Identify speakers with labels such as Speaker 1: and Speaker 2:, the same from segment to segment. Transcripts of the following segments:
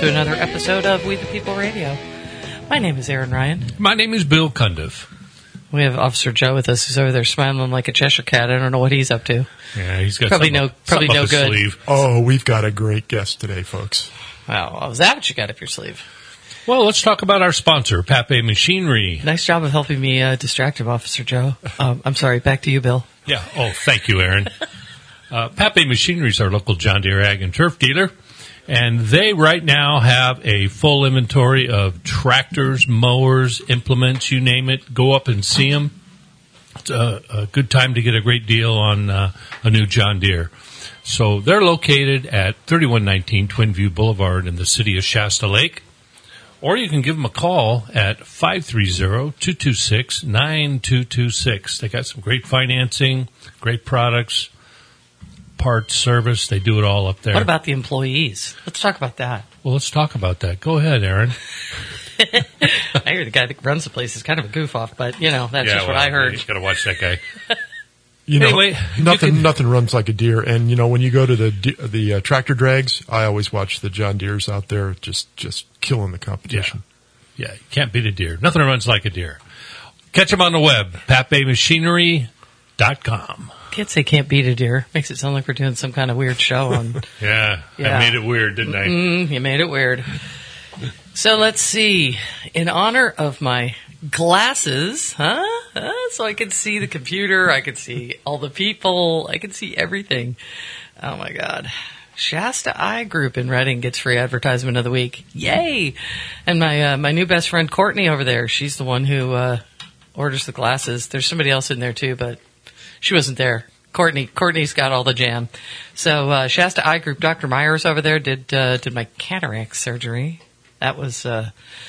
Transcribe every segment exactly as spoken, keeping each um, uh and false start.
Speaker 1: to another episode of We the People Radio. My name is Aaron Ryan.
Speaker 2: My name is Bill Cundiff.
Speaker 1: We have Officer Joe with us, who's over there smiling like a Cheshire cat. I don't know what he's up to.
Speaker 2: Yeah, he's got
Speaker 1: probably
Speaker 2: something,
Speaker 1: no, probably
Speaker 2: something
Speaker 1: no
Speaker 2: up his
Speaker 1: good.
Speaker 2: Sleeve.
Speaker 3: Oh, we've got a great guest today, folks.
Speaker 1: Wow, is that what you got up your sleeve?
Speaker 2: Well, let's talk about our sponsor, Pape Machinery.
Speaker 1: Nice job of helping me uh, distract him, Officer Joe. Um, I'm sorry, back to you, Bill.
Speaker 2: Yeah. Oh, thank you, Aaron. uh, Pape Machinery is our local John Deere Ag and Turf dealer. And they right now have a full inventory of tractors, mowers, implements, you name it. Go up and see them. It's a, a good time to get a great deal on uh, a new John Deere. So they're located at thirty-one nineteen Twin View Boulevard in the city of Shasta Lake. Or you can give them a call at five three zero, two two six, nine two two six. They got some great financing, great products, parts, service. They do it all up there.
Speaker 1: What about the employees? Let's talk about that.
Speaker 2: Well, let's talk about that. Go ahead, Aaron.
Speaker 1: I hear the guy that runs the place is kind of a goof off, but, you know, that's
Speaker 2: yeah,
Speaker 1: just
Speaker 2: well,
Speaker 1: what I heard.
Speaker 2: You got to watch that guy.
Speaker 3: You know,
Speaker 2: anyway,
Speaker 3: nothing
Speaker 2: you can,
Speaker 3: nothing runs like a deer. And, you know, when you go to the the uh, tractor drags, I always watch the John Deeres out there just, just killing the competition.
Speaker 2: Yeah. yeah, you can't beat a deer. Nothing runs like a deer. Catch them on the web, pape machinery dot com.
Speaker 1: Kids say can't beat a deer. Makes it sound like we're doing some kind of weird show on.
Speaker 2: yeah,
Speaker 1: yeah,
Speaker 2: I made it weird, didn't I?
Speaker 1: Mm, you made it weird. So let's see. In honor of my glasses, huh? huh? So I could see the computer, I could see all the people, I could see everything. Oh my God. Shasta Eye Group in Reading gets free advertisement of the week. Yay! And my uh, my new best friend Courtney over there, she's the one who uh, orders the glasses. There's somebody else in there too, but she wasn't there. Courtney, Courtney's got all the jam. So uh, Shasta Eye Group, Doctor Myers over there did uh, did my cataract surgery. That was uh,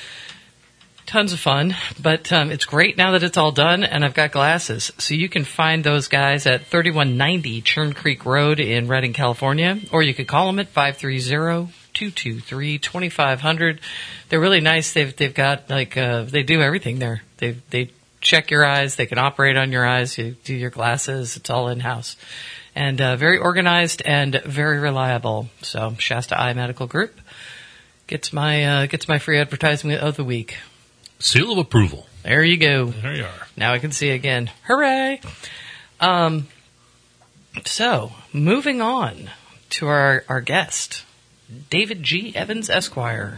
Speaker 1: tons of fun, but um, it's great now that it's all done, and I've got glasses. So you can find those guys at thirty-one ninety Churn Creek Road in Redding, California, or you could call them at five three zero, two two three, two five zero zero. They're really nice. They've they've got like uh, they do everything there. They they check your eyes. They can operate on your eyes. You do your glasses. It's all in house, and uh, very organized and very reliable. So Shasta Eye Medical Group gets my uh, gets my free advertisement of the week.
Speaker 2: Seal of approval.
Speaker 1: There you go.
Speaker 2: There you are.
Speaker 1: Now I can see again. Hooray! Um, so, moving on to our, our guest, David G. Evans, Esquire.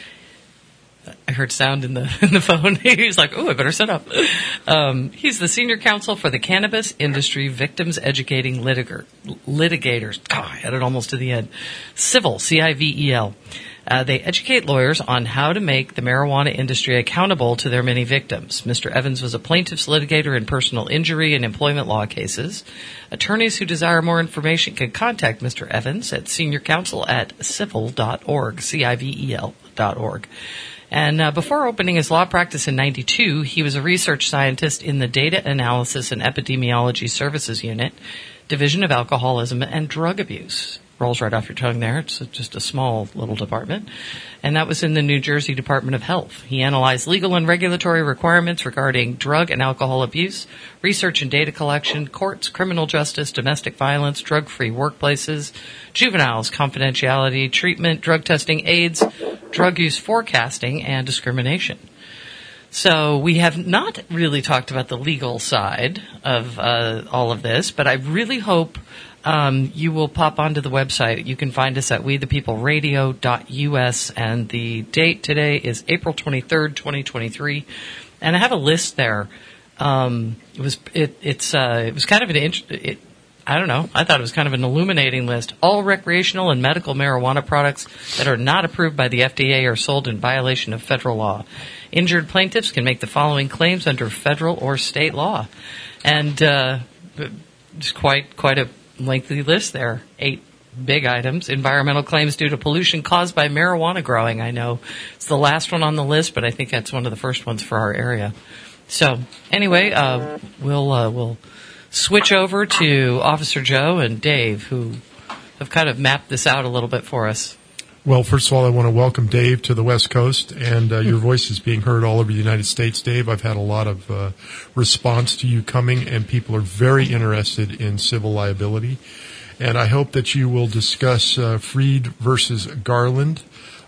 Speaker 1: I heard sound in the in the phone. He's like, oh, I better set up. Um, he's the senior counsel for the Cannabis Industry Victims Educating Litigar- Litigators. God, I had it almost to the end. Civil, C I V E L. Uh, they educate lawyers on how to make the marijuana industry accountable to their many victims. Mister Evans was a plaintiff's litigator in personal injury and employment law cases. Attorneys who desire more information can contact Mister Evans at senior counsel at civil dot org, C I V E L dot org. And uh, before opening his law practice in ninety-two, he was a research scientist in the Data Analysis and Epidemiology Services Unit, Division of Alcoholism and Drug Abuse. Rolls right off your tongue there. It's just a small little department. And that was in the New Jersey Department of Health. He analyzed legal and regulatory requirements regarding drug and alcohol abuse, research and data collection, courts, criminal justice, domestic violence, drug-free workplaces, juveniles, confidentiality, treatment, drug testing, AIDS, drug use forecasting, and discrimination. So we have not really talked about the legal side of uh, all of this, but I really hope Um, you will pop onto the website. You can find us at we the people radio dot U S, and the date today is April twenty-third, twenty twenty-three. And I have a list there. Um, it was it, it's uh, it was kind of an int- it, I don't know. I thought it was kind of an illuminating list. All recreational and medical marijuana products that are not approved by the F D A are sold in violation of federal law. Injured plaintiffs can make the following claims under federal or state law, and uh, it's quite quite a lengthy list there. Eight big items. Environmental claims due to pollution caused by marijuana growing. I know it's the last one on the list, but I think that's one of the first ones for our area. So anyway, uh, we'll uh, we'll switch over to Officer Joe and Dave, who have kind of mapped this out a little bit for us.
Speaker 3: Well, first of all, I want to welcome Dave to the West Coast, and uh, your voice is being heard all over the United States, Dave. I've had a lot of uh, response to you coming, and people are very interested in civil liability. And I hope that you will discuss uh, Freed versus Garland,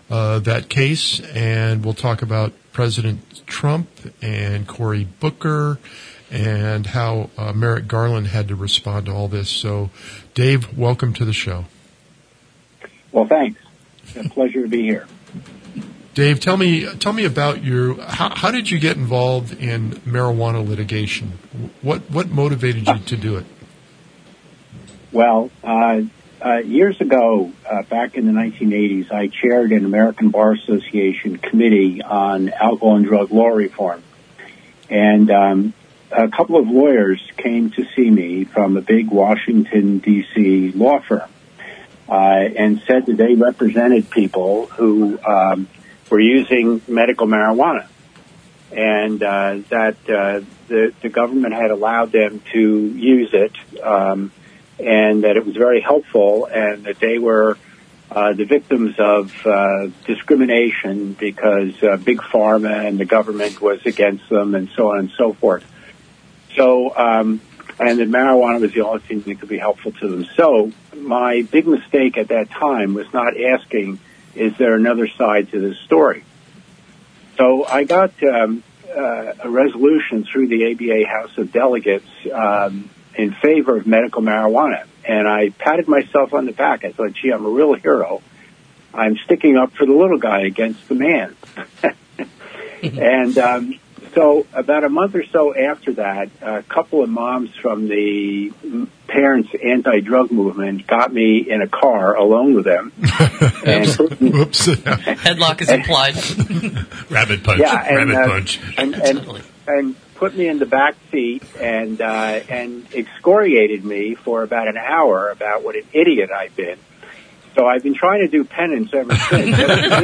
Speaker 3: uh, that case, and we'll talk about President Trump and Cory Booker and how uh, Merrick Garland had to respond to all this. So, Dave, welcome to the show.
Speaker 4: Well, thanks. It's a pleasure to be here.
Speaker 3: Dave, tell me tell me about your how, how did you get involved in marijuana litigation? What what motivated you to do it?
Speaker 4: Well, uh, uh, years ago, uh, back in the nineteen eighties, I chaired an American Bar Association committee on alcohol and drug law reform, and um, a couple of lawyers came to see me from a big Washington, D C law firm, uh, and said that they represented people who um, were using medical marijuana, and uh, that uh, the, the government had allowed them to use it, um, and that it was very helpful, and that they were uh, the victims of uh, discrimination because uh, Big Pharma and the government was against them, and so on and so forth. So, um, and that marijuana was the only thing that could be helpful to them. So my big mistake at that time was not asking, is there another side to this story? So I got um, uh, a resolution through the A B A House of Delegates um, in favor of medical marijuana. And I patted myself on the back. I thought, gee, I'm a real hero. I'm sticking up for the little guy against the man. and um, so about a month or so after that, a couple of moms from the parents' anti-drug movement got me in a car alone with them. and
Speaker 3: Oops.
Speaker 1: Headlock is implied.
Speaker 2: Rabbit punch.
Speaker 4: Yeah, and,
Speaker 2: Rabbit
Speaker 4: uh,
Speaker 2: punch.
Speaker 4: And, and, and put me in the back seat and uh, and excoriated me for about an hour about what an idiot I've been. So I've been trying to do penance ever since.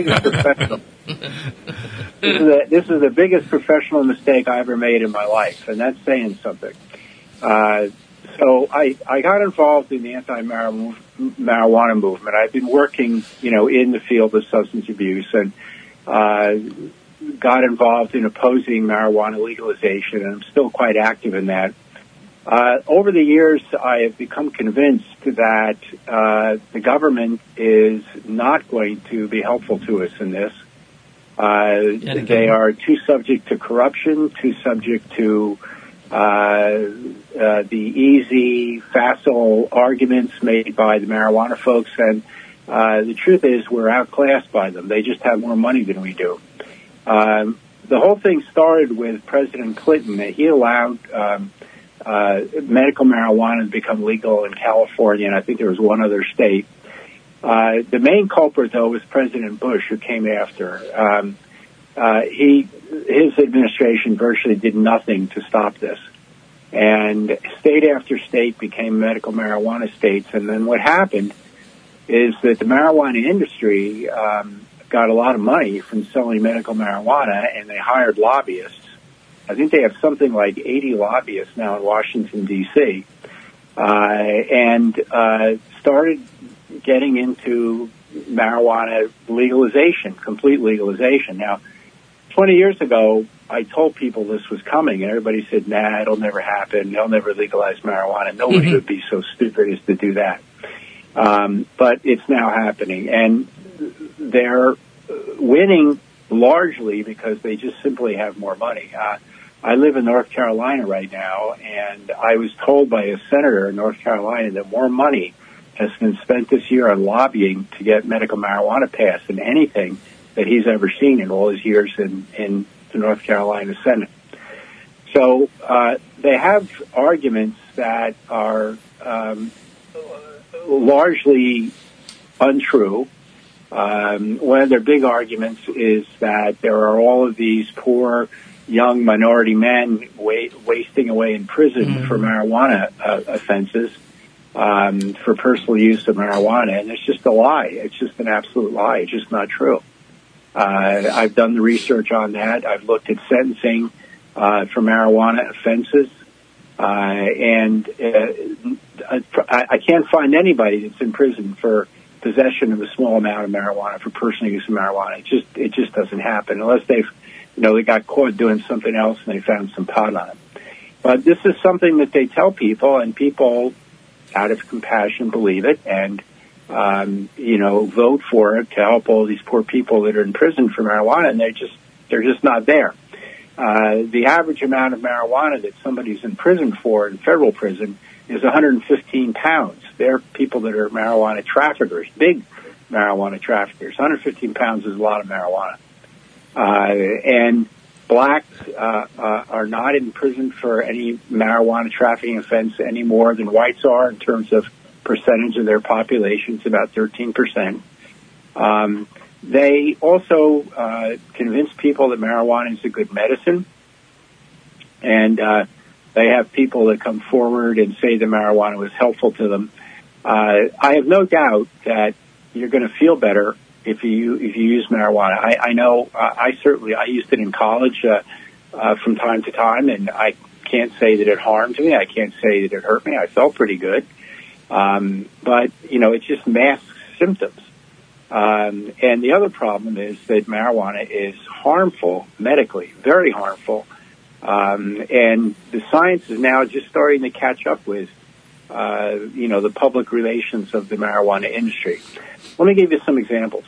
Speaker 4: This is, the, this is the biggest professional mistake I ever made in my life, and that's saying something. Uh, so I, I got involved in the anti-marijuana movement. I've been working, you know, in the field of substance abuse, and uh, got involved in opposing marijuana legalization, and I'm still quite active in that. Uh, over the years, I have become convinced that uh, the government is not going to be helpful to us in this. Uh, they are too subject to corruption, too subject to uh, uh, the easy, facile arguments made by the marijuana folks, and uh, the truth is we're outclassed by them. They just have more money than we do. Um, the whole thing started with President Clinton. He allowed um, uh, medical marijuana to become legal in California, and I think there was one other state. Uh, the main culprit, though, was President Bush, who came after. Um, uh, he, his administration virtually did nothing to stop this. And state after state became medical marijuana states. And then what happened is that the marijuana industry um, got a lot of money from selling medical marijuana, and they hired lobbyists. I think they have something like eighty lobbyists now in Washington, D C, uh, and uh, started getting into marijuana legalization, complete legalization. Now, twenty years ago, I told people this was coming, and everybody said, nah, it'll never happen. They'll never legalize marijuana. Nobody mm-hmm. would be so stupid as to do that. Um, but it's now happening, and they're winning largely because they just simply have more money. Uh, I live in North Carolina right now, and I was told by a senator in North Carolina that more money has been spent this year on lobbying to get medical marijuana passed than anything that he's ever seen in all his years in, in the North Carolina Senate. So uh, they have arguments that are um, largely untrue. Um, one of their big arguments is that there are all of these poor young minority men wa- wasting away in prison mm-hmm. for marijuana uh, offenses. Um, for personal use of marijuana, and it's just a lie. It's just an absolute lie. It's just not true. Uh, I've done the research on that. I've looked at sentencing uh, for marijuana offenses, uh, and uh, I, I can't find anybody that's in prison for possession of a small amount of marijuana, for personal use of marijuana. It just it just doesn't happen unless they've, you know, they got caught doing something else and they found some pot on it. But this is something that they tell people, and people, out of compassion, believe it, and um, you know, vote for it to help all these poor people that are in prison for marijuana, and they're just they're just not there. Uh, the average amount of marijuana that somebody's in prison for in federal prison is one hundred fifteen pounds. They're people that are marijuana traffickers, big marijuana traffickers. one hundred fifteen pounds is a lot of marijuana. Uh, and blacks uh, uh, are not in prison for any marijuana trafficking offense any more than whites are in terms of percentage of their population. It's about thirteen percent. Um, they also uh, convince people that marijuana is a good medicine. And uh, they have people that come forward and say that marijuana was helpful to them. Uh, I have no doubt that you're going to feel better if you if you use marijuana. I, I know uh, I certainly I used it in college uh, uh, from time to time, and I can't say that it harmed me. I can't say that it hurt me. I felt pretty good, um, but you know, it just masks symptoms. Um, and the other problem is that marijuana is harmful medically, very harmful, um, and the science is now just starting to catch up with uh, you know the public relations of the marijuana industry. Let me give you some examples.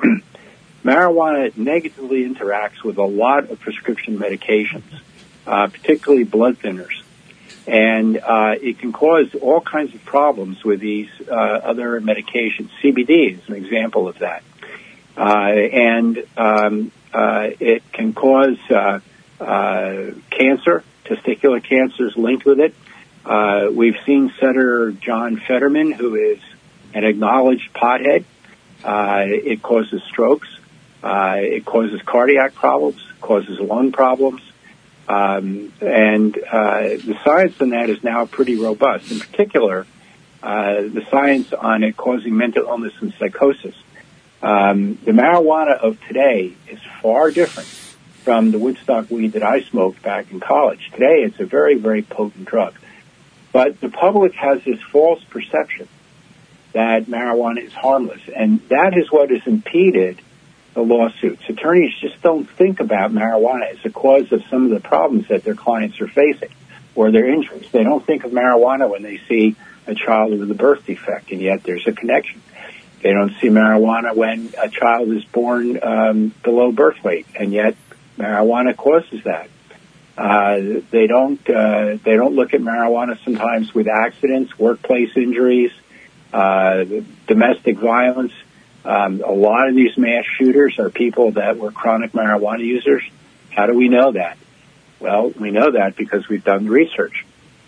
Speaker 4: Marijuana negatively interacts with a lot of prescription medications, uh, particularly blood thinners. And uh, it can cause all kinds of problems with these uh, other medications. C B D is an example of that. Uh, and um, uh, it can cause uh, uh, cancer, testicular cancer is linked with it. Uh, we've seen Senator John Fetterman, who is an acknowledged pothead. Uh, it causes strokes. Uh, it causes cardiac problems, causes lung problems. Um, and uh, the science on that is now pretty robust. In particular, uh, the science on it causing mental illness and psychosis. Um, the marijuana of today is far different from the Woodstock weed that I smoked back in college. Today, it's a very, very potent drug. But the public has this false perception that marijuana is harmless, and that is what has impeded the lawsuits. Attorneys just don't think about marijuana as a cause of some of the problems that their clients are facing or their injuries. They don't think of marijuana when they see a child with a birth defect, and yet there's a connection. They don't see marijuana when a child is born um, below birth weight, and yet marijuana causes that. Uh, they don't uh, they don't look at marijuana sometimes with accidents, workplace injuries, uh, domestic violence. Um, a lot of these mass shooters are people that were chronic marijuana users. How do we know that? Well, we know that because we've done the research.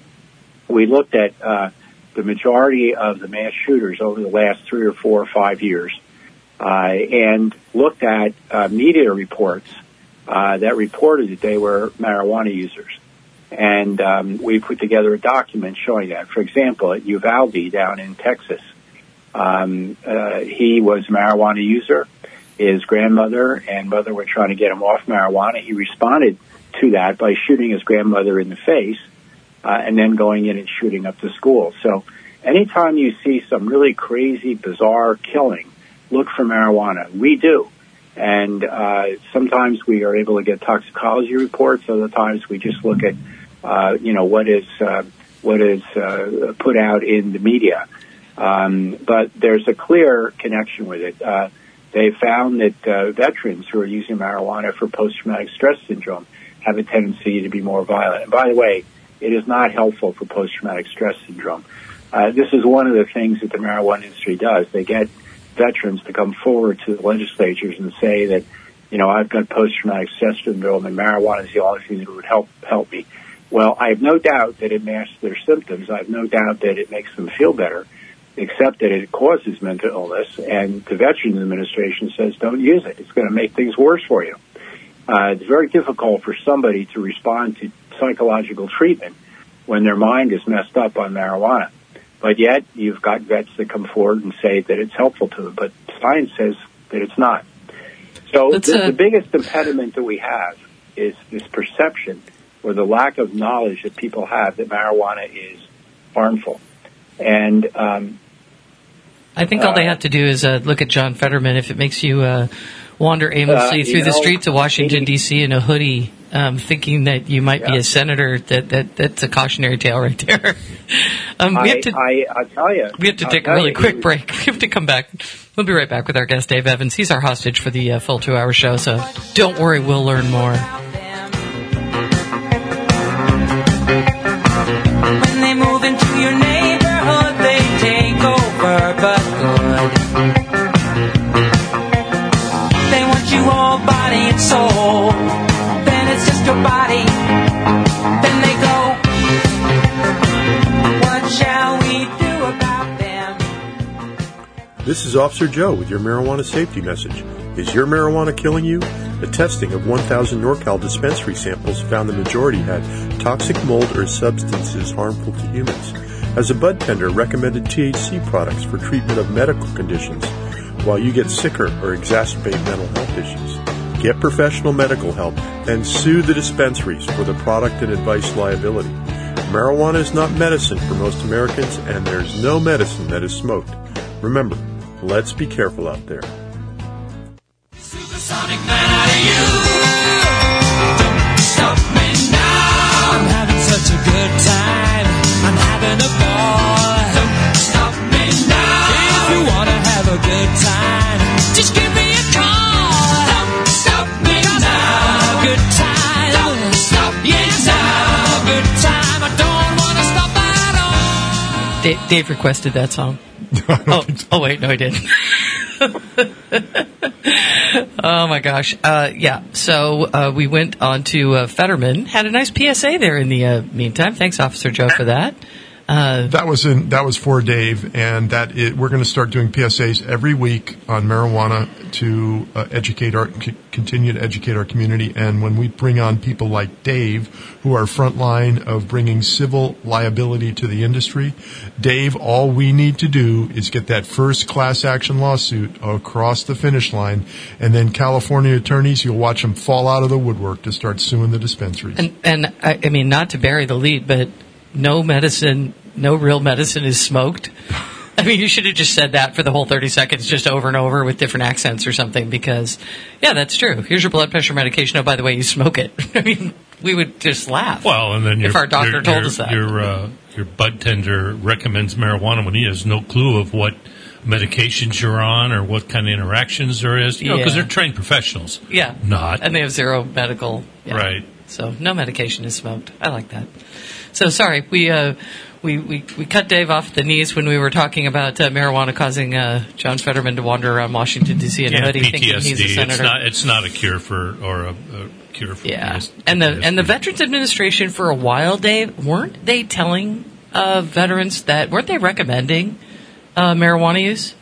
Speaker 4: We looked at uh, the majority of the mass shooters over the last three or four or five years uh, and looked at uh, media reports uh, that reported that they were marijuana users. And um, we put together a document showing that. For example, at Uvalde down in Texas, Um, uh, he was a marijuana user. His grandmother and mother were trying to get him off marijuana. He responded to that by shooting his grandmother in the face uh, and then going in and shooting up the school. So anytime you see some really crazy, bizarre killing, look for marijuana. We do. And uh, sometimes we are able to get toxicology reports. Other times we just look at, uh, you know, what is, uh, what is uh, put out in the media. Um, but there's a clear connection with it. Uh, they found that uh, veterans who are using marijuana for post-traumatic stress syndrome have a tendency to be more violent. And by the way, it is not helpful for post-traumatic stress syndrome. Uh, this is one of the things that the marijuana industry does. They get veterans to come forward to the legislatures and say that, you know, I've got post-traumatic stress syndrome and marijuana is the only thing that would help help me. Well, I have no doubt that it masks their symptoms. I have no doubt that it makes them feel better, except that it causes mental illness, and the Veterans Administration says don't use it. It's going to make things worse for you. Uh, it's very difficult for somebody to respond to psychological treatment when their mind is messed up on marijuana. But yet, you've got vets that come forward and say that it's helpful to them, but science says that it's not. So the, the biggest impediment that we have is this perception or the lack of knowledge that people have that marijuana is harmful. And um,
Speaker 1: I think all uh, they have to do is uh, look at John Fetterman. If it makes you uh, wander aimlessly
Speaker 4: uh,
Speaker 1: through
Speaker 4: know,
Speaker 1: the streets of Washington, D C in a hoodie um, thinking that you might
Speaker 4: Yeah.
Speaker 1: be a senator. That, that that's a cautionary tale right there. um, we
Speaker 4: I,
Speaker 1: have to
Speaker 4: I, I tell you,
Speaker 1: we have to
Speaker 4: I'll
Speaker 1: take a
Speaker 4: tell
Speaker 1: really
Speaker 4: you,
Speaker 1: quick
Speaker 4: he-
Speaker 1: break. We have to come back. We'll be right back with our guest Dave Evans. He's our hostage for the uh, full two-hour show. So don't worry, we'll learn more.
Speaker 5: When they move into your neighborhood, they take over, but good. They want you all body and soul. Then it's just your body. Then they go. What shall we do about them?
Speaker 3: This is Officer Joe with your marijuana safety message. Is your marijuana killing you? The testing of one thousand NorCal dispensary samples found the majority had toxic mold or substances harmful to humans. As a bud tender, recommended T H C products for treatment of medical conditions while you get sicker or exacerbate mental health issues. Get professional medical help and sue the dispensaries for the product and advice liability. Marijuana is not medicine for most Americans, and there's no medicine that is smoked. Remember, let's be careful out there.
Speaker 5: Supersonic man out of you. Don't stop me now. I'm having such a good time. I'm having a ball. Don't stop me now. If you want to have a good time, just give me a call. Don't stop me now. Good time. Don't stop me now. Good time. I don't want to stop at all.
Speaker 1: Dave, Dave requested that song. oh, oh, wait, no, he didn't. Oh my gosh. Uh, yeah. So, uh, we went on to, uh, Fetterman. Had a nice P S A there in the, uh, meantime. Thanks, Officer Joe, for that. Uh,
Speaker 3: That was in, that was for Dave, and that it, we're going to start doing P S As every week on marijuana to uh, educate our c- continue to educate our community. And when we bring on people like Dave, who are front line of bringing civil liability to the industry, Dave, all we need to do is get that first class action lawsuit across the finish line, and then California attorneys, you'll watch them fall out of the woodwork to start suing the dispensaries.
Speaker 1: and, and I, I mean, not to bury the lead, but no medicine, no real medicine is smoked. I mean, you should have just said that for the whole thirty seconds, just over and over with different accents or something, because, yeah, that's true. Here's your blood pressure medication. Oh, by the way, you smoke it. I mean, we would just laugh.
Speaker 2: Well, and then your,
Speaker 1: if our doctor
Speaker 2: your,
Speaker 1: told
Speaker 2: your,
Speaker 1: us that.
Speaker 2: Your, uh, your bud tender recommends marijuana when he has no clue of what medications you're on or what kind of interactions there is. You know, because
Speaker 1: Yeah.
Speaker 2: they're trained professionals.
Speaker 1: Yeah.
Speaker 2: Not.
Speaker 1: And they have zero medical. Yeah.
Speaker 2: Right.
Speaker 1: So no medication is smoked. I like that. So sorry, we uh, we, we we cut Dave off at the knees when we were talking about uh, marijuana causing uh, John Fetterman to wander around Washington D C in a
Speaker 2: Yeah,
Speaker 1: hoodie
Speaker 2: P
Speaker 1: thinking
Speaker 2: T S D.
Speaker 1: he's a senator.
Speaker 2: It's not. It's not a cure for or a, a cure for.
Speaker 1: Yeah,
Speaker 2: P S-
Speaker 1: and the
Speaker 2: P T S D.
Speaker 1: and the Veterans Administration for a while, Dave, weren't they telling uh, veterans that weren't they recommending uh, marijuana use?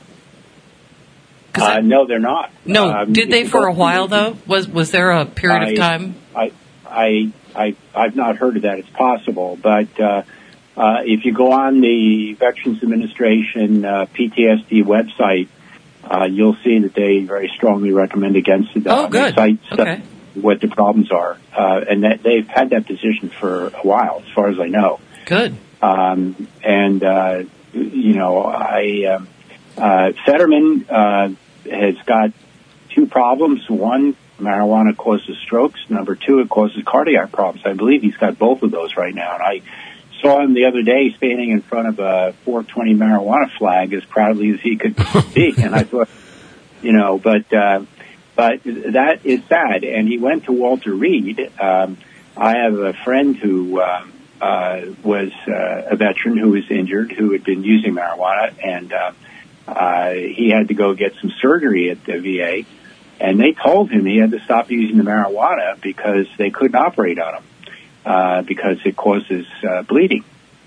Speaker 1: 'Cause
Speaker 4: Uh,
Speaker 1: I-
Speaker 4: no, they're not.
Speaker 1: no,
Speaker 4: Um,
Speaker 1: did they
Speaker 4: if you
Speaker 1: for
Speaker 4: go-
Speaker 1: a while though? Was was there a period
Speaker 4: I-
Speaker 1: of time?
Speaker 4: I, I, I, I've not heard of that. It's possible, but uh, uh, if you go on the Veterans Administration uh, P T S D website, uh, you'll see that they very strongly recommend against it.
Speaker 1: Oh,
Speaker 4: Uh,
Speaker 1: good.
Speaker 4: They cite stuff-
Speaker 1: Okay.
Speaker 4: what the problems are, uh, and that they've had that position for a while, as far as I know.
Speaker 1: Good.
Speaker 4: Um, and uh, you know, I um, uh, Fetterman uh, has got two problems. One, marijuana causes strokes. Number two, it causes cardiac problems. I believe he's got both of those right now. And I saw him the other day standing in front of a four twenty marijuana flag as proudly as he could be. And I thought, you know, but uh, but that is sad. And he went to Walter Reed. Um, I have a friend who um, uh, was uh, a veteran who was injured, who had been using marijuana, and uh, uh, he had to go get some surgery at the V A. And they told him he had to stop using the marijuana because they couldn't operate on him uh, because it causes uh, bleeding.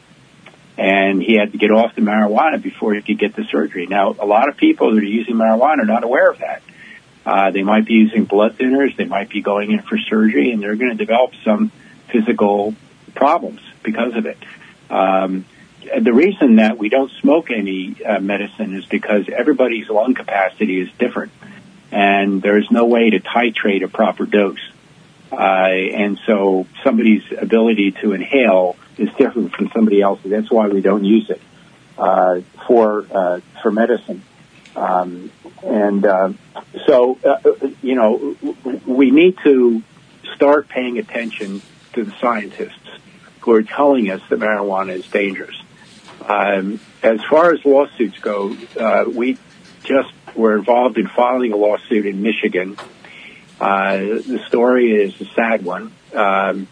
Speaker 4: And he had to get off the marijuana before he could get the surgery. Now, a lot of people that are using marijuana are not aware of that. Uh, they might be using blood thinners. They might be going in for surgery, and they're going to develop some physical problems because of it. Um, the reason that we don't smoke any uh, medicine is because everybody's lung capacity is different, and there's no way to titrate a proper dose. Uh, and so somebody's ability to inhale is different from somebody else's. That's why we don't use it uh, for uh, for medicine. Um, and uh, so, uh, you know, we need to start paying attention to the scientists who are telling us that marijuana is dangerous. Um, as far as lawsuits go, uh, we just were involved in filing a lawsuit in Michigan. Uh, the story is a sad one. Um,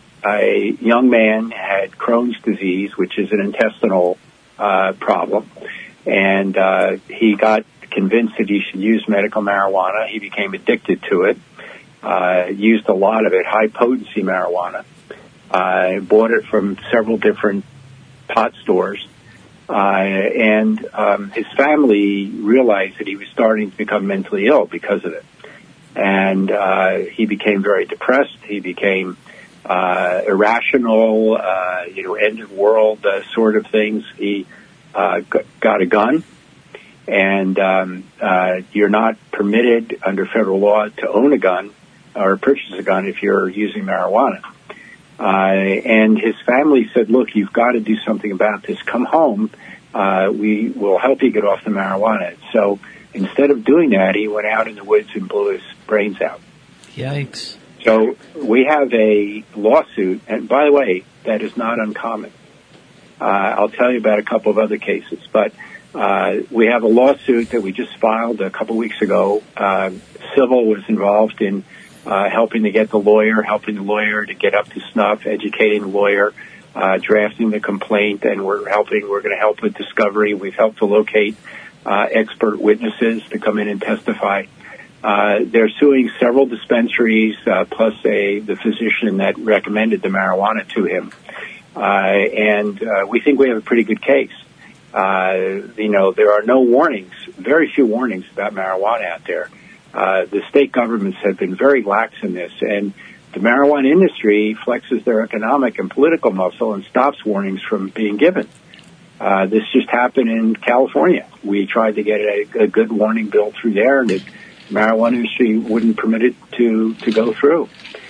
Speaker 4: a young man had Crohn's disease, which is an intestinal uh, problem, and uh, he got convinced that he should use medical marijuana. He became addicted to it, uh, used a lot of it, high-potency marijuana. I uh, bought it from several different pot stores, uh, and um, his family realized that he was starting to become mentally ill because of it. And uh, he became very depressed. He became uh, irrational, uh, you know, end-of-world uh, sort of things. He uh, g- got a gun, and um, uh, you're not permitted under federal law to own a gun or purchase a gun if you're using marijuana. Uh, and his family said, look, you've got to do something about this. Come home. Uh, we will help you get off the marijuana. So instead of doing that, he went out in the woods and blew his brains out.
Speaker 1: Yikes.
Speaker 4: So we have a lawsuit, and by the way, that is not uncommon. Uh, I'll tell you about a couple of other cases, but uh, we have a lawsuit that we just filed a couple weeks ago. Uh, Civil was involved in uh, helping to get the lawyer, helping the lawyer to get up to snuff, educating the lawyer, uh, drafting the complaint, and we're helping. We're going to help with discovery. We've helped to locate uh, expert witnesses to come in and testify. Uh, they're suing several dispensaries, uh, plus a the physician that recommended the marijuana to him. Uh, and uh, we think we have a pretty good case. Uh, you know, there are no warnings, very few warnings about marijuana out there. Uh, the state governments have been very lax in this, and the marijuana industry flexes their economic and political muscle and stops warnings from being given. Uh, this just happened in California. We tried to get a, a good warning bill through there, and the marijuana industry wouldn't permit it to, to go through.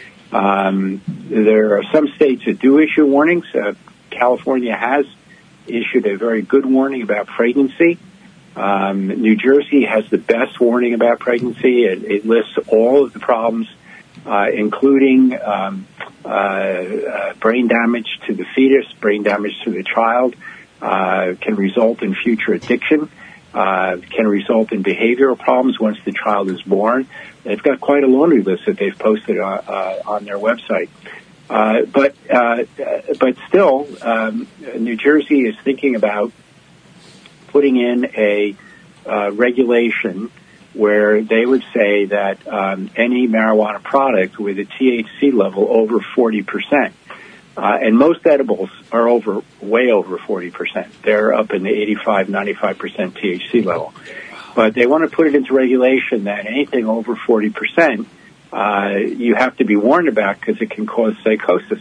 Speaker 4: Um, there are some states that do issue warnings. Uh, California has issued a very good warning about pregnancy. Um, New Jersey has the best warning about pregnancy. It, it lists all of the problems, uh, including um, uh, uh, brain damage to the fetus, brain damage to the child, uh, can result in future addiction, uh, can result in behavioral problems once the child is born. They've got quite a laundry list that they've posted uh, uh, on their website. Uh, but uh, but still, um, New Jersey is thinking about putting in a uh, regulation where they would say that um, any marijuana product with a T H C level over forty percent, uh, and most edibles are over, way over forty percent. They're up in the eighty-five, ninety-five percent T H C level. But they want to put it into regulation that anything over forty percent, uh, you have to be warned about because it can cause psychosis.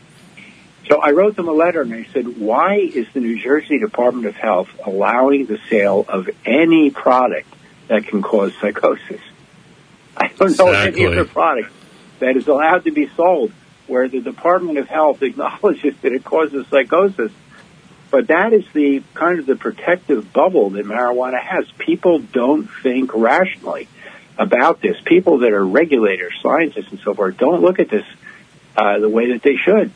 Speaker 4: So I wrote them a letter and I said, why is the New Jersey Department of Health allowing the sale of any product that can cause psychosis? I don't know
Speaker 2: Exactly.
Speaker 4: any other product that is allowed to be sold where the Department of Health acknowledges that it causes psychosis. But that is the kind of the protective bubble that marijuana has. People don't think rationally about this. People that are regulators, scientists, and so forth don't look at this uh, the way that they should.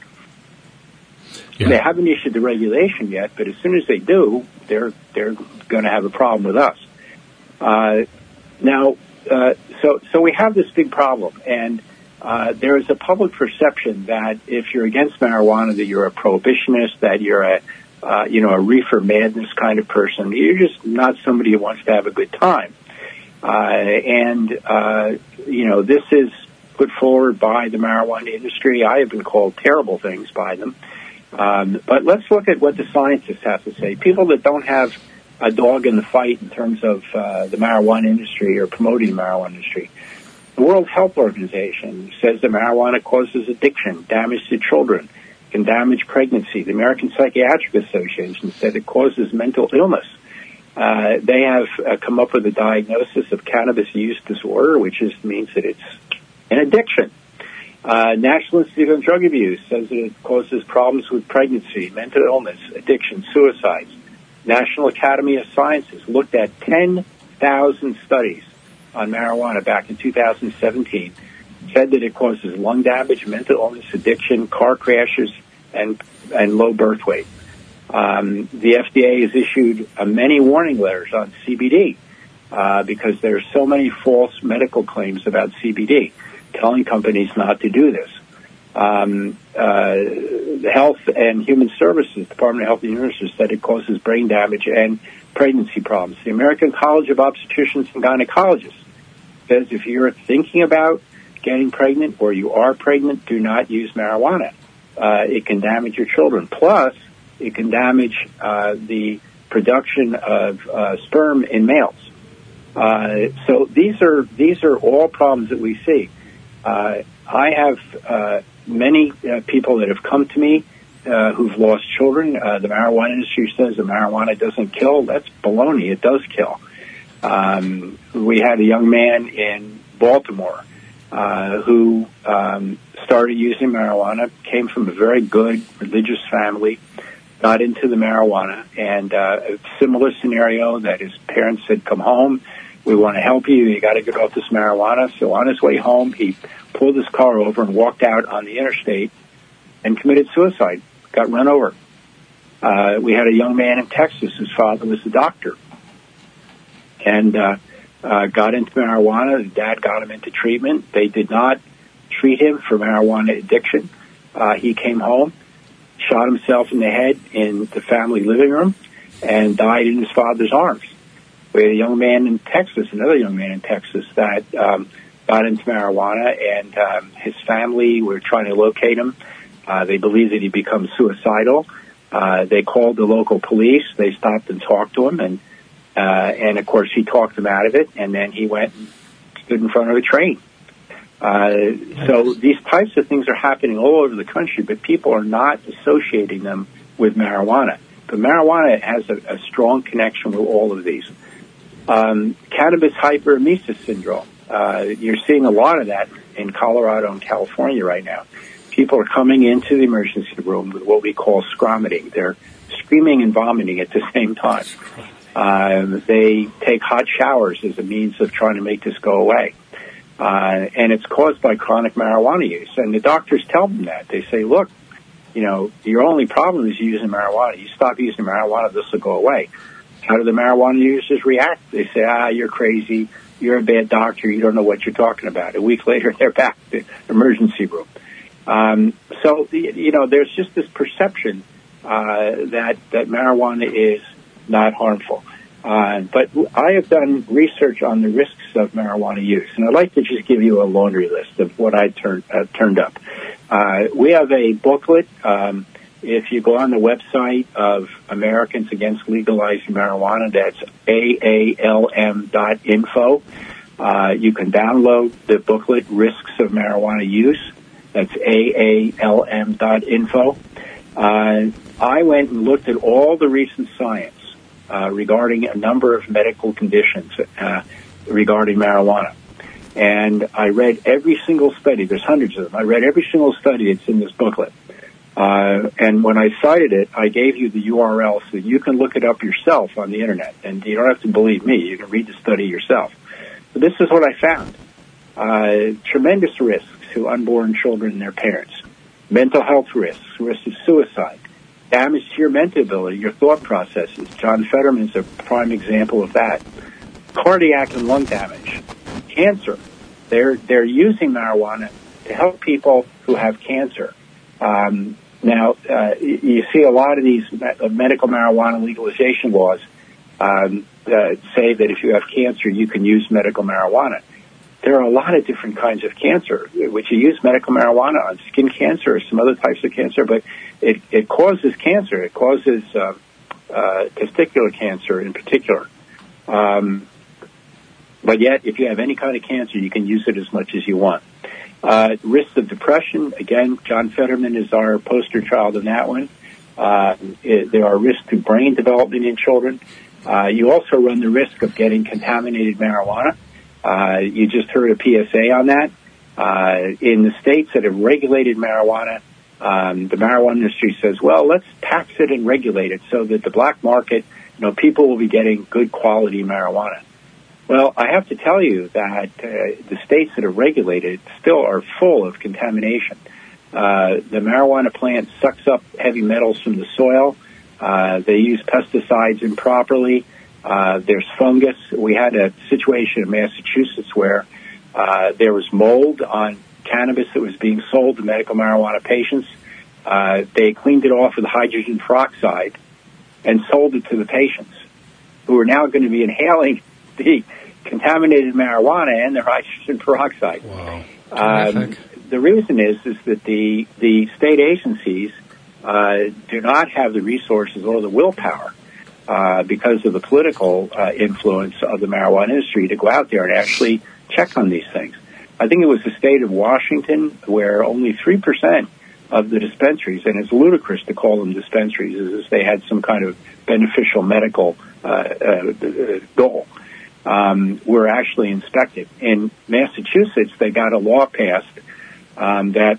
Speaker 2: Yeah.
Speaker 4: They haven't issued the regulation yet, but as soon as they do, they're they're going to have a problem with us. Uh, now, uh, so so we have this big problem, and uh, there is a public perception that if you're against marijuana, that you're a prohibitionist, that you're a uh, you know a reefer madness kind of person. You're just not somebody who wants to have a good time. Uh, and uh, you know this is put forward by the marijuana industry. I have been called terrible things by them. Um, but let's look at what the scientists have to say. People that don't have a dog in the fight in terms of uh, the marijuana industry or promoting the marijuana industry. The World Health Organization says that marijuana causes addiction, damage to children, can damage pregnancy. The American Psychiatric Association said it causes mental illness. Uh, they have uh, come up with a diagnosis of cannabis use disorder, which is, means that it's an addiction. Uh, National Institute on Drug Abuse says that it causes problems with pregnancy, mental illness, addiction, suicides. National Academy of Sciences looked at ten thousand studies on marijuana back in two thousand seventeen, said that it causes lung damage, mental illness, addiction, car crashes, and and low birth weight. Um, the F D A has issued uh, many warning letters on C B D uh, because there are so many false medical claims about C B D, telling companies not to do this. Um, uh, the Health and Human Services, Department of Health and Human Services, said it causes brain damage and pregnancy problems. The American College of Obstetricians and Gynecologists says if you're thinking about getting pregnant or you are pregnant, do not use marijuana. Uh, it can damage your children. Plus, it can damage uh, the production of uh, sperm in males. Uh, so these are these are all problems that we see. Uh, I have uh, many uh, people that have come to me uh, who've lost children. Uh, the marijuana industry says that marijuana doesn't kill. That's baloney. It does kill. Um, we had a young man in Baltimore uh, who um, started using marijuana, came from a very good religious family, got into the marijuana, and uh, a similar scenario that his parents said, come home, we want to help you, you got to get off this marijuana. So on his way home, he pulled his car over and walked out on the interstate and committed suicide, got run over. Uh, we had a young man in Texas whose father was a doctor and uh, uh, got into marijuana. His dad got him into treatment. They did not treat him for marijuana addiction. Uh, he came home, shot himself in the head in the family living room, and died in his father's arms. We had a young man in Texas, another young man in Texas, that um, got into marijuana, and um, his family were trying to locate him. Uh, they believed that he'd become suicidal. Uh, they called the local police. They stopped and talked to him, and uh, and of course he talked them out of it. And then he went and stood in front of a train. Uh, so these types of things are happening all over the country, but people are not associating them with marijuana. But marijuana has a, a strong connection with all of these. Um, cannabis hyperemesis syndrome. Uh, you're seeing a lot of that in Colorado and California right now. People are coming into the emergency room with what we call scromiting. They're screaming and vomiting at the same time. Uh, they take hot showers as a means of trying to make this go away. Uh, and it's caused by chronic marijuana use. And the doctors tell them that. They say, look, you know, your only problem is using marijuana. You stop using marijuana, this will go away. How do the marijuana users react? They say, ah, you're crazy. You're a bad doctor. You don't know what you're talking about. A week later, they're back to the emergency room. Um, so, you know, there's just this perception uh, that, that marijuana is not harmful. Uh, but I have done research on the risks of marijuana use, and I'd like to just give you a laundry list of what I turned uh, turned up. Uh, we have a booklet. Um, if you go on the website of Americans Against Legalizing Marijuana, that's A A L M dot info. Uh, you can download the booklet, Risks of Marijuana Use. That's A A L M dot info. Uh, I went and looked at all the recent science Uh, regarding a number of medical conditions uh, regarding marijuana. And I read every single study. There's hundreds of them. I read every single study that's in this booklet. Uh, and when I cited it, I gave you the U R L so that you can look it up yourself on the Internet. And you don't have to believe me. You can read the study yourself. But this is what I found. Uh, tremendous risks to unborn children and their parents. Mental health risks, risks of suicide. Damage to your mental ability, your thought processes. John Fetterman is a prime example of that. Cardiac and lung damage. Cancer. They're they're using marijuana to help people who have cancer. Um, now, uh, you see a lot of these medical marijuana legalization laws um, uh, say that if you have cancer, you can use medical marijuana. There are a lot of different kinds of cancer, which you use medical marijuana on, skin cancer or some other types of cancer, but it, it causes cancer. It causes uh, uh, testicular cancer in particular. Um, but yet, if you have any kind of cancer, you can use it as much as you want. Uh, risks of depression, again, John Fetterman is our poster child in that one. Uh, it, there are risks to brain development in children. Uh, you also run the risk of getting contaminated marijuana. Uh, you just heard a P S A on that. Uh, in the states that have regulated marijuana, um, the marijuana industry says, well, let's tax it and regulate it so that the black market, you know, people will be getting good quality marijuana. Well, I have to tell you that uh, the states that are regulated still are full of contamination. Uh, the marijuana plant sucks up heavy metals from the soil. Uh, they use pesticides improperly. Uh, there's fungus. We had a situation in Massachusetts where uh, there was mold on cannabis that was being sold to medical marijuana patients. Uh, they cleaned it off with hydrogen peroxide and sold it to the patients, who are now going to be inhaling the contaminated marijuana and their hydrogen peroxide.
Speaker 2: Wow.
Speaker 4: Um, the reason is is that the the state agencies uh, do not have the resources or the willpower uh, because of the political uh, influence of the marijuana industry to go out there and actually check on these things. I think it was the state of Washington where only three percent of the dispensaries, and it's ludicrous to call them dispensaries, as if they had some kind of beneficial medical uh, uh, goal, um, were actually inspected. In Massachusetts, they got a law passed um, that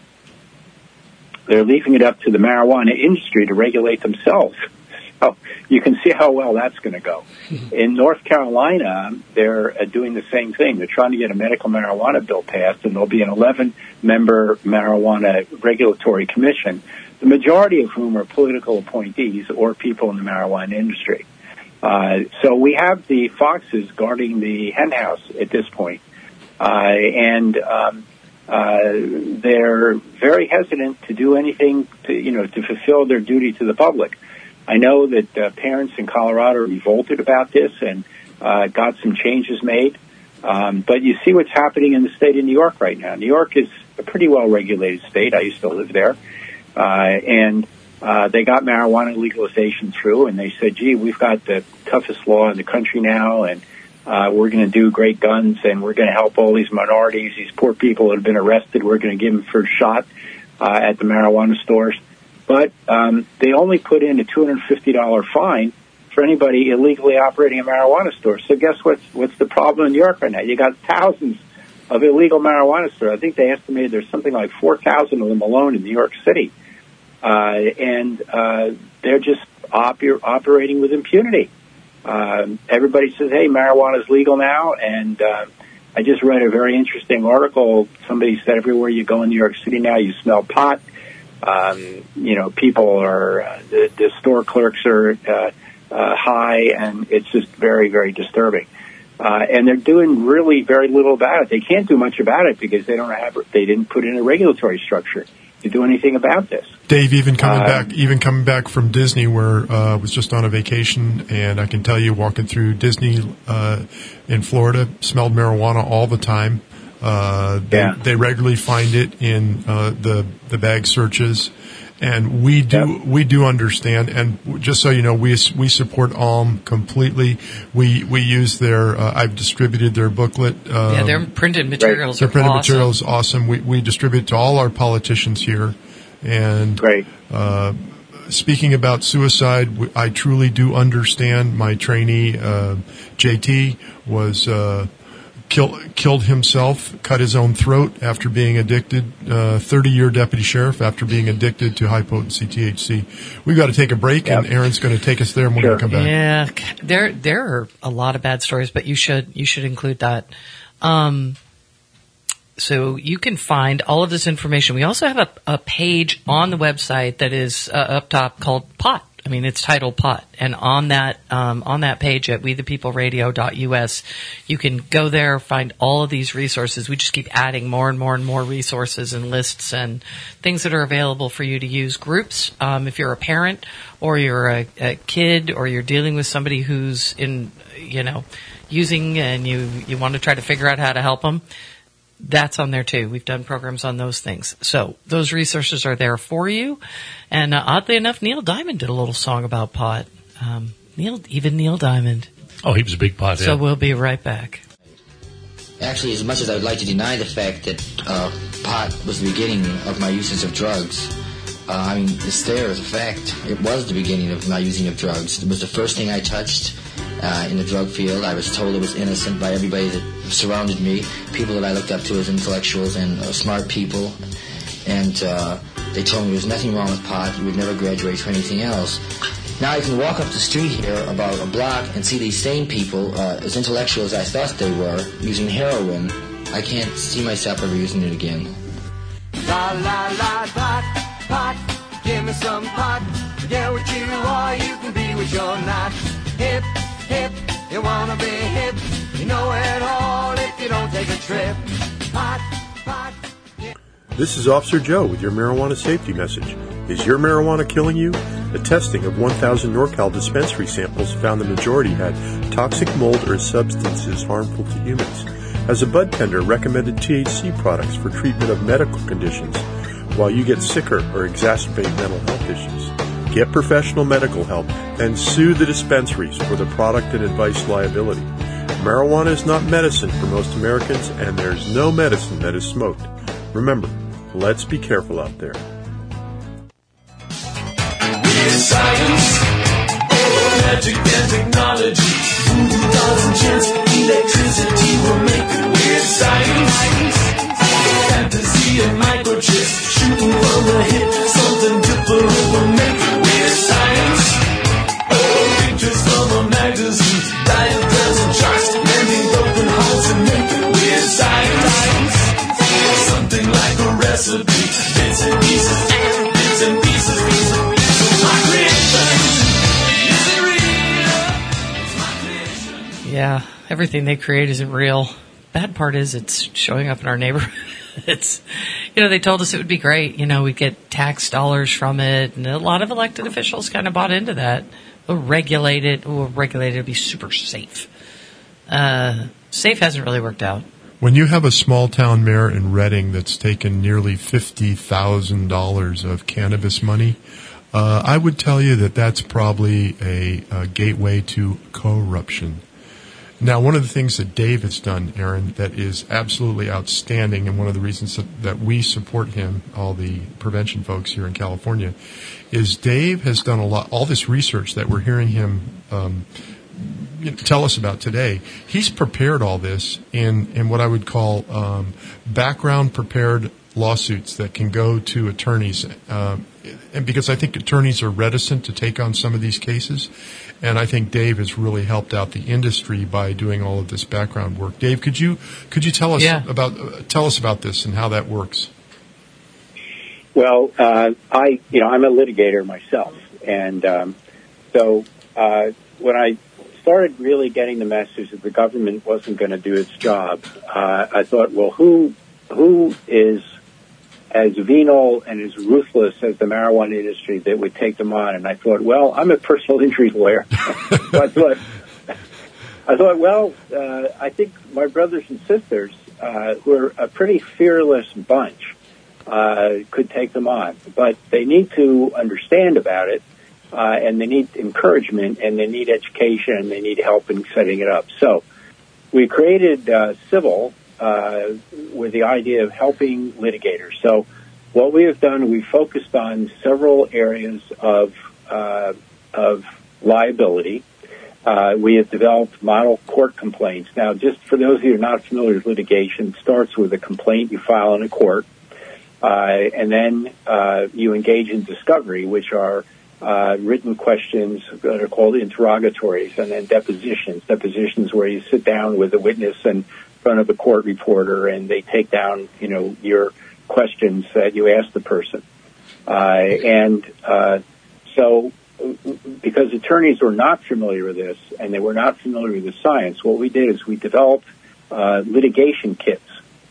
Speaker 4: they're leaving it up to the marijuana industry to regulate themselves. So you can see how well that's going to go. In North Carolina, they're uh, doing the same thing. They're trying to get a medical marijuana bill passed, and there'll be an eleven-member marijuana regulatory commission, the majority of whom are political appointees or people in the marijuana industry. Uh, so we have the foxes guarding the hen house at this point. Uh, and um, uh, they're very hesitant to do anything to, you know, to fulfill their duty to the public. I know that uh, parents in Colorado are revolted about this and uh, got some changes made. Um, but you see what's happening in the state of New York right now. New York is a pretty well-regulated state. I used to live there. Uh, and uh, they got marijuana legalization through, and they said, gee, we've got the toughest law in the country now, and uh, we're going to do great guns, and we're going to help all these minorities, these poor people that have been arrested. We're going to give them first shot uh, at the marijuana stores. But um, they only put in a two hundred fifty dollars fine for anybody illegally operating a marijuana store. So guess what's what's the problem in New York right now? You got thousands of illegal marijuana stores. I think they estimated there's something like four thousand of them alone in New York City. Uh, and uh, they're just op- operating with impunity. Um, everybody says, hey, marijuana is legal now. And uh, I just read a very interesting article. Somebody said everywhere you go in New York City now, you smell pot. Um, you know, people are, uh, the, the store clerks are uh, uh, high, and it's just very, very disturbing. Uh, and they're doing really very little about it. They can't do much about it because they don't have, they didn't put in a regulatory structure to do anything about this.
Speaker 3: Dave, even coming
Speaker 4: um,
Speaker 3: back, even coming back from Disney, where uh, I was just on a vacation, and I can tell you, walking through Disney uh, in Florida, smelled marijuana all the time. Uh, they,
Speaker 4: yeah.
Speaker 3: they regularly find it in uh, the the bag searches, and we do yep. we do understand. And just so you know, we we support Alm completely. We we use their. Uh, I've distributed their booklet. Um,
Speaker 1: yeah, their printed materials.
Speaker 3: Their
Speaker 1: are
Speaker 3: printed
Speaker 1: awesome.
Speaker 3: materials awesome. We we distribute to all our politicians here, and
Speaker 4: great.
Speaker 3: Uh, Speaking about suicide, I truly do understand. My trainee, uh, J T, was uh, kill, killed himself, cut his own throat after being addicted, uh, thirty-year deputy sheriff after being addicted to high-potency T H C. We've got to take a break, yep. and Aaron's going to take us there, and we're
Speaker 4: sure.
Speaker 3: going to come back.
Speaker 1: Yeah, there there are a lot of bad stories, but you should you should include that. Um, So you can find all of this information. We also have a, a page on the website that is uh, up top called P O T. I mean, it's titled P O T. And on that um, on that page at we the people radio dot U S, you can go there, find all of these resources. We just keep adding more and more and more resources and lists and things that are available for you to use. Groups, um, if you're a parent or you're a, a kid or you're dealing with somebody who's in, you know, using and you, you want to try to figure out how to help them. That's on there too. We've done programs on those things. So those resources are there for you. And uh, oddly enough, Neil Diamond did a little song about pot. Um, Neil, even Neil Diamond.
Speaker 2: Oh, he was a big pot.
Speaker 1: So
Speaker 2: yeah.
Speaker 1: we'll be right back.
Speaker 6: Actually, as much as I would like to deny the fact that uh, pot was the beginning of my usage of drugs, uh, I mean, it's there as a fact. It was the beginning of my using of drugs. It was the first thing I touched. Uh, in the drug field. I was told it was innocent by everybody that surrounded me, people that I looked up to as intellectuals and uh, smart people. And uh, they told me there was nothing wrong with pot. You would never graduate to anything else. Now I can walk up the street here about a block and see these same people, uh, as intellectual as I thought they were, using heroin. I can't see myself ever using it again.
Speaker 5: La la la, pot, pot, give me some pot. Forget what you are, you can be what you're not. Hip, hip, you wanna be hip. You know it all if you don't take a trip. Pot, pot. Yeah.
Speaker 3: This is Officer Joe with your marijuana safety message. Is your marijuana killing you? The testing of one thousand NorCal dispensary samples found the majority had toxic mold or substances harmful to humans. As a bud tender, recommended T H C products for treatment of medical conditions while you get sicker or exacerbate mental health issues. Get professional medical help and sue the dispensaries for the product and advice liability. Marijuana is not medicine for most Americans, and there's no medicine that is smoked. Remember, let's be careful out there.
Speaker 5: Weird science, oh, magic and technology, voodoo dolls and chance, electricity will make it. Weird science, fantasy and microchips, shooting from the hip, something different will make it. Weird science, oh, pictures from a magazine, diagrams and charts, mending broken hearts and make it. Weird science, something like a recipe, bits and pieces, bits and pieces, pieces.
Speaker 1: Yeah, everything they create isn't real. Bad part is it's showing up in our neighborhood. It's, you know, they told us it would be great. You know, we'd get tax dollars from it, and a lot of elected officials kind of bought into that. We'll regulate it. We'll regulate it. It'll be super safe. Uh, safe hasn't really worked out.
Speaker 3: When you have a small-town mayor in Reading that's taken nearly fifty thousand dollars of cannabis money, uh, I would tell you that that's probably a, a gateway to corruption. Now, one of the things that Dave has done, Aaron, that is absolutely outstanding, and one of the reasons that, that we support him, all the prevention folks here in California, is Dave has done a lot, all this research that we're hearing him um, you know, tell us about today. He's prepared all this in, in what I would call um, background prepared lawsuits that can go to attorneys, uh, and because I think attorneys are reticent to take on some of these cases. And I think Dave has really helped out the industry by doing all of this background work. Dave, could you could you tell us
Speaker 1: yeah.
Speaker 3: about uh, tell us about this and how that works?
Speaker 4: Well, uh, I you know I'm a litigator myself, and um, so uh, when I started really getting the message that the government wasn't going to do its job, uh, I thought, well, who who is as venal and as ruthless as the marijuana industry that would take them on? And I thought, well, I'm a personal injury lawyer. So I thought, I thought, well, uh, I think my brothers and sisters, uh, who are a pretty fearless bunch, uh, could take them on. But they need to understand about it, uh, and they need encouragement, and they need education, and they need help in setting it up. So we created uh, Civil, Uh, with the idea of helping litigators. So what we have done, we focused on several areas of uh, of liability. Uh, we have developed model court complaints. Now, just for those of you who are not familiar with litigation, it starts with a complaint you file in a court, uh, and then uh, you engage in discovery, which are uh, written questions that are called interrogatories, and then depositions, depositions where you sit down with a witness and front of a court reporter, and they take down, you know, your questions that you ask the person. Uh, and uh, so because attorneys were not familiar with this, and they were not familiar with the science, what we did is we developed uh, litigation kits.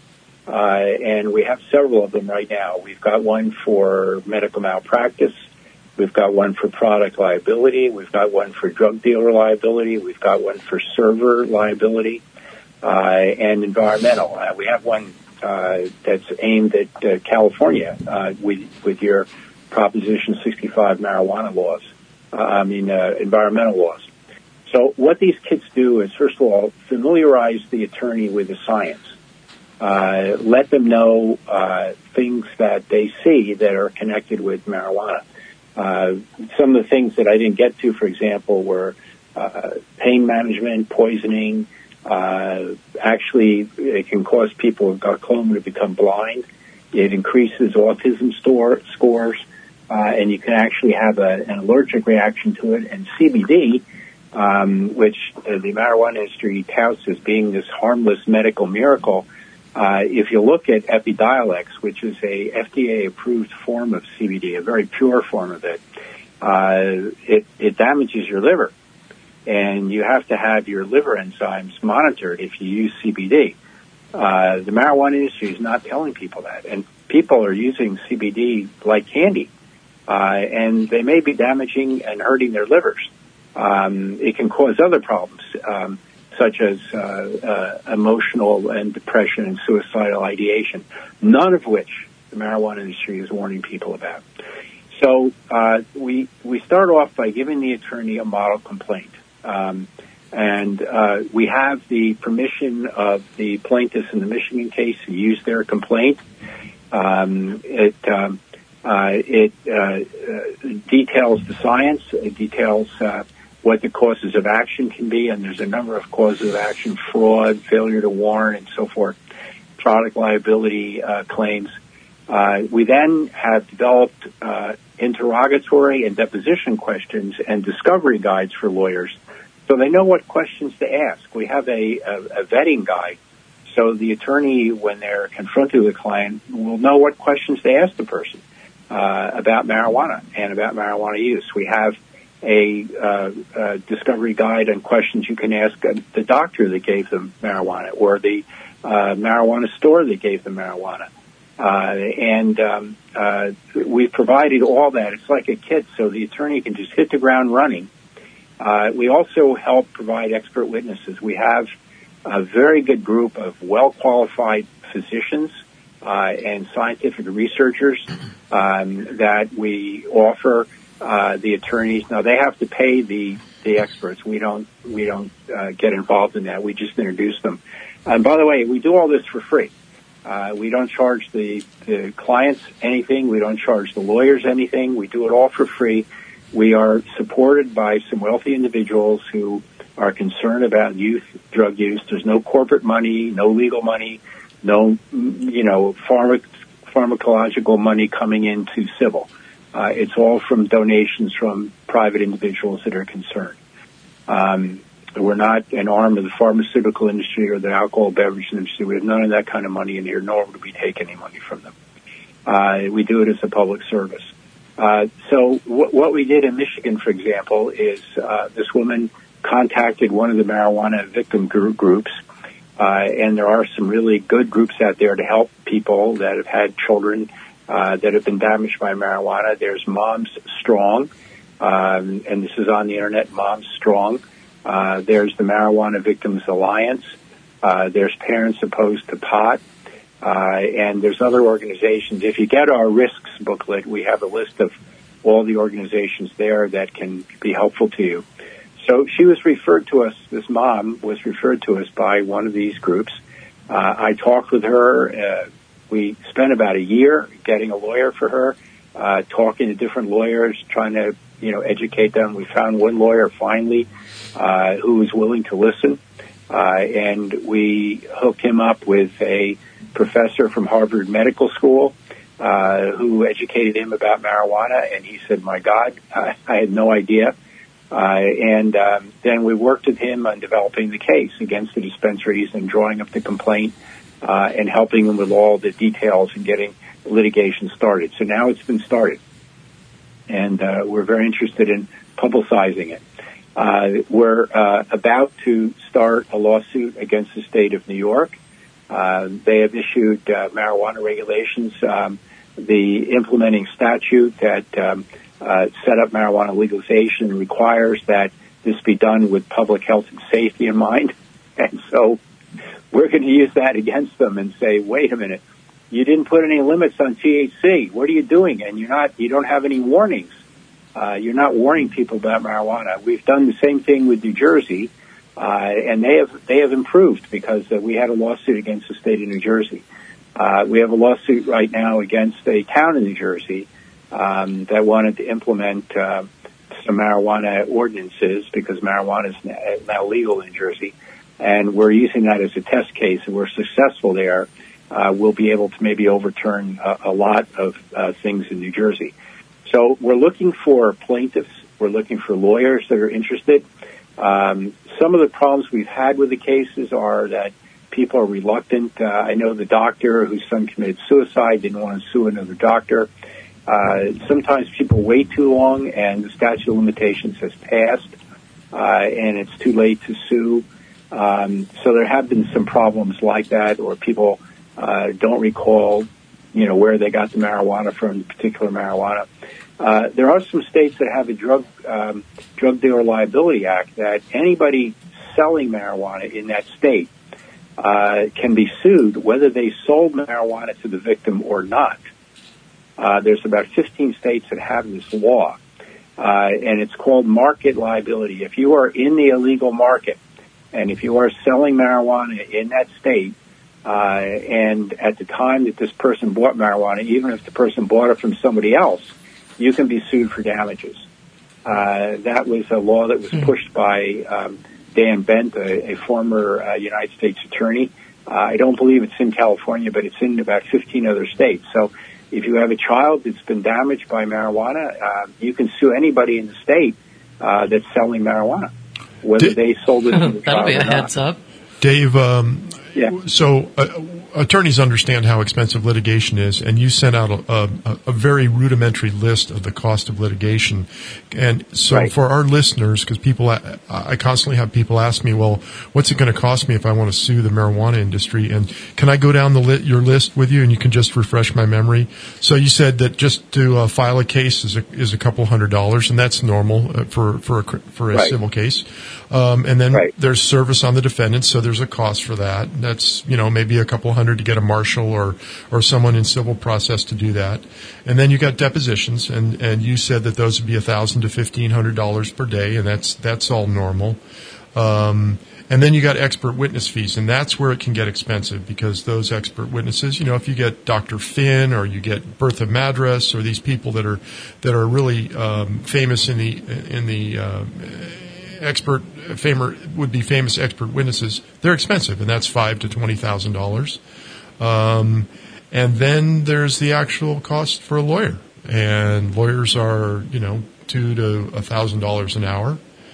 Speaker 4: Uh, and we have several of them right now. We've got one for medical malpractice. We've got one for product liability. We've got one for drug dealer liability. We've got one for server liability. Uh, and environmental. Uh, we have one uh, that's aimed at uh, California uh, with, with your Proposition sixty-five marijuana laws, uh, I mean uh, environmental laws. So what these kits do is, first of all, familiarize the attorney with the science. Uh, let them know uh, things that they see that are connected with marijuana. Uh, some of the things that I didn't get to, for example, were uh, pain management, poisoning. Uh, actually, it can cause people with glaucoma to become blind. It increases autism store, scores. uh, and you can actually have a, an allergic reaction to it. And C B D, um, which uh, the marijuana industry touts as being this harmless medical miracle, uh, if you look at Epidiolex, which is a F D A-approved form of C B D, a very pure form of it, uh, it, it damages your liver. And you have to have your liver enzymes monitored if you use C B D. Uh, the marijuana industry is not telling people that. And people are using C B D like candy. Uh, and they may be damaging and hurting their livers. Um, it can cause other problems, um, such as uh, uh, emotional and depression and suicidal ideation, none of which the marijuana industry is warning people about. So uh, we we start off by giving the attorney a model complaint. Um, and uh, we have the permission of the plaintiffs in the Michigan case to use their complaint. Um, it um, uh, it uh, uh, details the science. It details uh, what the causes of action can be, and there's a number of causes of action: fraud, failure to warn, and so forth, product liability uh, claims. Uh, we then have developed uh, interrogatory and deposition questions and discovery guides for lawyers, so they know what questions to ask. We have a, a, a vetting guide, so the attorney, when they're confronted with a client, will know what questions to ask the person uh, about marijuana and about marijuana use. We have a, uh, a discovery guide and questions you can ask the doctor that gave them marijuana or the uh, marijuana store that gave them marijuana. Uh, and um, uh, we've provided all that. It's like a kit, so the attorney can just hit the ground running. Uh, we also help provide expert witnesses. We have a very good group of well-qualified physicians uh, and scientific researchers um, that we offer uh, the attorneys. Now, they have to pay the, the experts. We don't we don't uh, get involved in that. We just introduce them. And by the way, we do all this for free. Uh, we don't charge the, the clients anything. We don't charge the lawyers anything. We do it all for free. We are supported by some wealthy individuals who are concerned about youth drug use. There's no corporate money, no legal money, no, you know, pharma, pharmacological money coming into civil. Uh, it's all from donations from private individuals that are concerned. Um, We're not an arm of the pharmaceutical industry or the alcohol beverage industry. We have none of that kind of money in here, nor would we take any money from them. Uh, we do it as a public service. Uh, so w- what we did in Michigan, for example, is uh, this woman contacted one of the marijuana victim group groups, uh, and there are some really good groups out there to help people that have had children uh, that have been damaged by marijuana. There's Moms Strong, um, and this is on the internet, Moms Strong. Uh, there's the Marijuana Victims Alliance. Uh, there's Parents Opposed to Pot. Uh, and there's other organizations. If you get our risks booklet, we have a list of all the organizations there that can be helpful to you. So she was referred to us, this mom was referred to us by one of these groups. Uh, I talked with her. Uh, we spent about a year getting a lawyer for her, uh, talking to different lawyers, trying to, you know, educate them. We found one lawyer finally uh, who was willing to listen, uh, and we hooked him up with a professor from Harvard Medical School uh, who educated him about marijuana, and he said, my God, I, I had no idea. Uh, and um, then we worked with him on developing the case against the dispensaries and drawing up the complaint uh, and helping him with all the details and getting litigation started. So now it's been started, and uh, we're very interested in publicizing it. Uh, we're uh, about to start a lawsuit against the state of New York. Uh, they have issued uh, marijuana regulations. Um, the implementing statute that um, uh, set up marijuana legalization requires that this be done with public health and safety in mind. And so we're going to use that against them and say, wait a minute, you didn't put any limits on T H C. What are you doing? And you're not, you don't have any warnings. Uh, you're not warning people about marijuana. We've done the same thing with New Jersey. Uh, and they have they have improved because uh, we had a lawsuit against the state of New Jersey. Uh, we have a lawsuit right now against a town in New Jersey um, that wanted to implement uh, some marijuana ordinances because marijuana is now legal in New Jersey, and we're using that as a test case. And we're successful there. Uh, we'll be able to maybe overturn a, a lot of uh, things in New Jersey. So we're looking for plaintiffs. We're looking for lawyers that are interested. Um, some of the problems we've had with the cases are that people are reluctant. Uh, I know the doctor whose son committed suicide didn't want to sue another doctor. Uh, sometimes people wait too long and the statute of limitations has passed, uh, and it's too late to sue. Um, so there have been some problems like that, or people uh, don't recall, you know, where they got the marijuana from, the particular marijuana. Uh, there are some states that have a drug um, drug dealer liability act that anybody selling marijuana in that state uh, can be sued whether they sold marijuana to the victim or not. Uh, there's about fifteen states that have this law, uh, and it's called market liability. If you are in the illegal market and if you are selling marijuana in that state, uh, and at the time that this person bought marijuana, even if the person bought it from somebody else, you can be sued for damages. Uh, that was a law that was pushed by um, Dan Bent, a, a former uh, United States attorney. Uh, I don't believe it's in California, but it's in about fifteen other states. So if you have a child that's been damaged by marijuana, uh, you can sue anybody in the state uh, that's selling marijuana, whether
Speaker 3: Did,
Speaker 4: they sold it to the
Speaker 1: That'll
Speaker 4: child
Speaker 1: be a
Speaker 4: or not.
Speaker 1: heads up.
Speaker 3: Dave, um,
Speaker 4: Yeah.
Speaker 3: so uh, attorneys understand how expensive litigation is, and you sent out a, a, a very rudimentary list of the cost of litigation. And so
Speaker 4: Right.
Speaker 3: for our listeners, because people, I, I constantly have people ask me, well, what's it going to cost me if I want to sue the marijuana industry? And can I go down the li- your list with you, and you can just refresh my memory? So you said that just to uh, file a case is a, is a couple hundred dollars, and that's normal uh, for for a, cr- for a
Speaker 4: Right.
Speaker 3: civil case. Um, and then
Speaker 4: Right.
Speaker 3: there's service on the defendant, so there's a cost for that. That's, you know, maybe a couple hundred to get a marshal or, or someone in civil process to do that. And then you got depositions, and, and you said that those would be a thousand to fifteen hundred dollars per day, and that's that's all normal. Um, and then you got expert witness fees, and that's where it can get expensive, because those expert witnesses, you know, if you get Doctor Finn or you get Bertha Madras or these people that are that are really um, famous in the in the uh, expert famer would be famous expert witnesses, they're expensive, and that's five to twenty thousand dollars. Um, and then there's the actual cost for a lawyer, and lawyers are, you know, two to a thousand dollars an hour.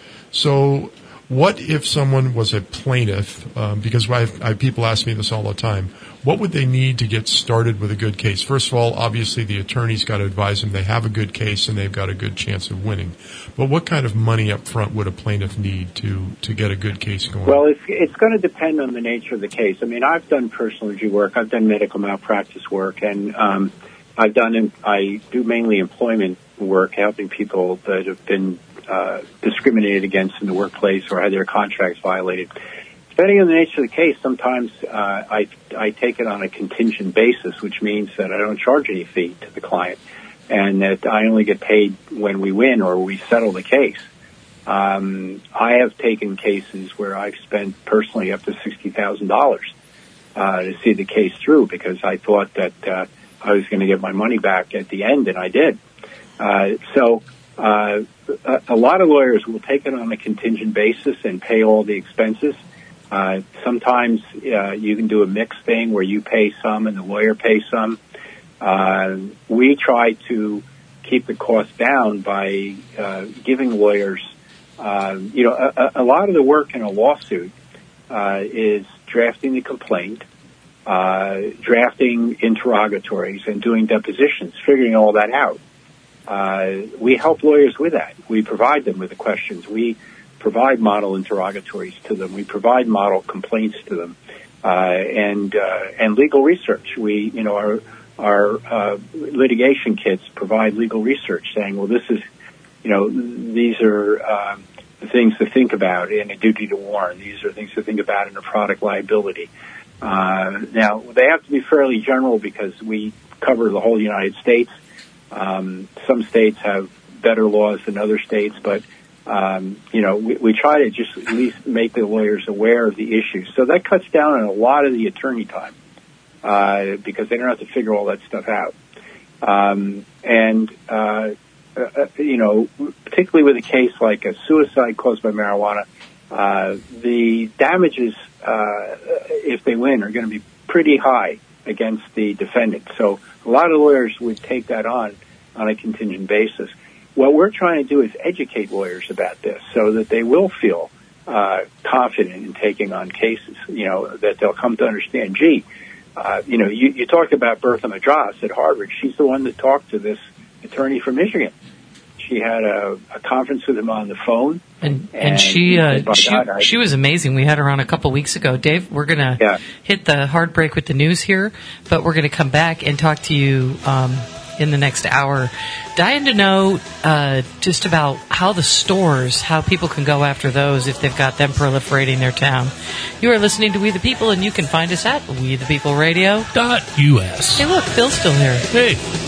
Speaker 3: So, what if someone was a plaintiff? Um, because I, I, people ask me this all the time. What would they need to get started with a good case? First of all, obviously the attorney's got to advise them they have a good case and they've got a good chance of winning. But what kind of money up front would a plaintiff need to, to get a good case going?
Speaker 4: Well, it's, it's going to depend on the nature of the case. I mean, I've done personal injury work. I've done medical malpractice work, and um, I've done I do mainly employment work, helping people that have been uh, discriminated against in the workplace or had their contracts violated. Depending on the nature of the case, sometimes uh, I I take it on a contingent basis, which means that I don't charge any fee to the client, and that I only get paid when we win or we settle the case. Um, I have taken cases where I've spent personally up to sixty thousand dollars uh, to see the case through, because I thought that uh, I was going to get my money back at the end, and I did. Uh, so uh, a, a lot of lawyers will take it on a contingent basis and pay all the expenses. Uh, sometimes uh, you can do a mixed thing where you pay some and the lawyer pays some. Uh, we try to keep the cost down by uh, giving lawyers, uh, you know, a, a lot of the work in a lawsuit uh, is drafting the complaint, uh, drafting interrogatories, and doing depositions, figuring all that out. Uh, we help lawyers with that. We provide them with the questions. We provide model interrogatories to them. We provide model complaints to them, uh, and uh, and legal research. We, you know, our our uh, litigation kits provide legal research, saying, well, this is, you know, these are um, the things to think about in a duty to warn. These are things to think about in a product liability. Uh, now, they have to be fairly general because we cover the whole United States. Um, some states have better laws than other states, but Um, you know, we, we try to just at least make the lawyers aware of the issues. So that cuts down on a lot of the attorney time, uh, because they don't have to figure all that stuff out. Um, and, uh, uh, you know, particularly with a case like a suicide caused by marijuana, uh, the damages, uh, if they win, are going to be pretty high against the defendant. So a lot of lawyers would take that on on a contingent basis. What we're trying to do is educate lawyers about this so that they will feel uh, confident in taking on cases, you know, that they'll come to understand, gee, uh, you know, you, you talked about Bertha Madras at Harvard. She's the one that talked to this attorney from Michigan. She had a, a conference with him on the phone.
Speaker 1: And, and, and she, uh, she, God, she was amazing. We had her on a couple weeks ago. Dave, we're going to yeah. hit the hard break with the news here, but we're going to come back and talk to you um, in the next hour. Dying to know uh, just about how the stores, how people can go after those if they've got them proliferating in their town. You are listening to We the People, and you can find us at we the people radio
Speaker 2: dot U S.
Speaker 1: Hey, look, Phil's still here.
Speaker 2: Hey.